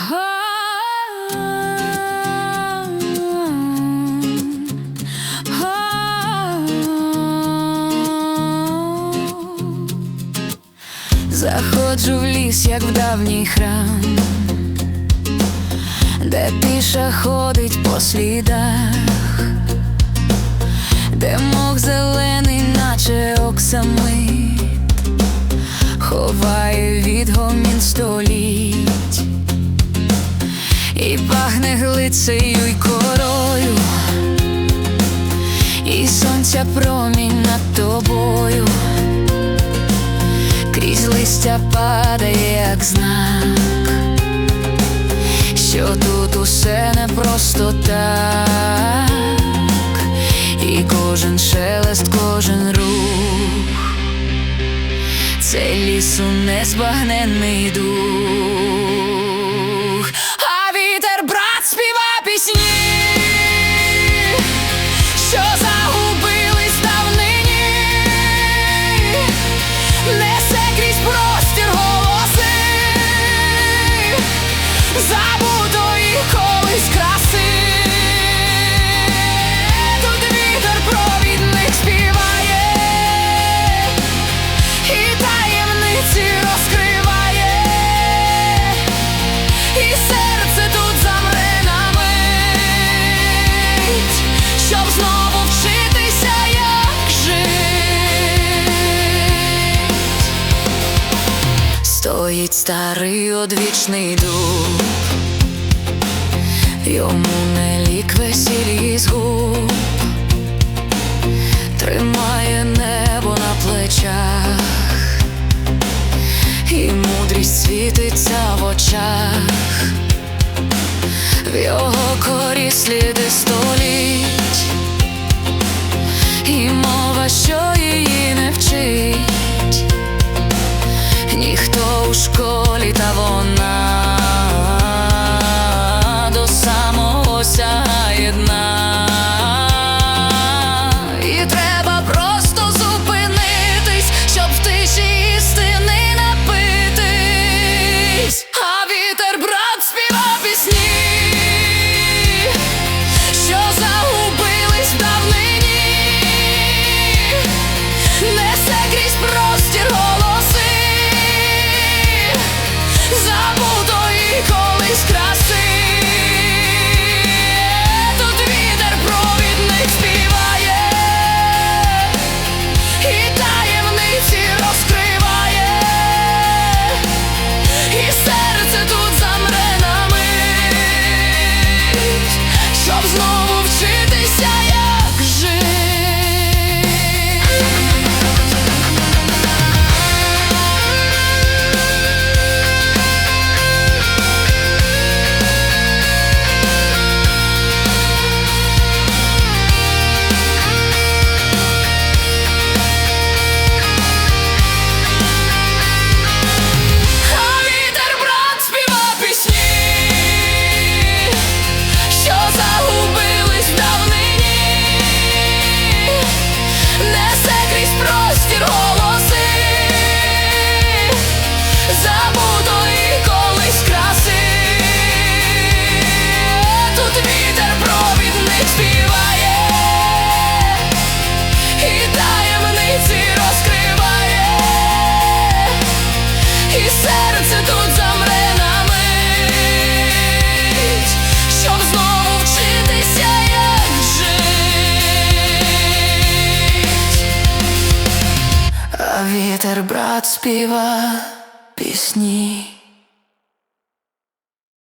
Заходжу в ліс, як в давній храм, де піша ходить по слідах, де мох зелений, наче оксамит, ховає відгомін століть, і пахне глицею й корою, і сонця промінь над тобою крізь листя падає, як знак, що тут усе не просто так, і кожен шелест, кожен рух — це лісу незбагненний дух. А вітер, брат, співа пісні, що загубились в давнині, несе крізь простір голоси забутої колись краси. Тут вітер провідник співає і таємниці розкриває, і серце тут замре на мить, щоб знову вчитися, як жить. Стоїть старий одвічний дуб, йому не лік весіль із губ, тримає небо на плечах, і мудрість світиться в очах, в його корі сліди століть, і мова, що її не вчить ніхто у школі, та вона до самого сягає дна. І треба просто зупинитись, щоб в тиші істини напитись. А вітер, брат, співа пісні, що загубились в давнині, несе крізь простір голоси забутої колись краси. Тут вітер провідник співає і таємниці розкриває, і серце тут замре на мить, щоб знову вчитися, як жить. А вітер, брат, співа пісні, що загубились в давнині, несе крізь простір голоси забутої колись краси. Тут вітер провідник співає і таємниці розкриває, і серце тут замре на мить, щоб знову вчитися, як жить. А вітер, брат, співа пісні.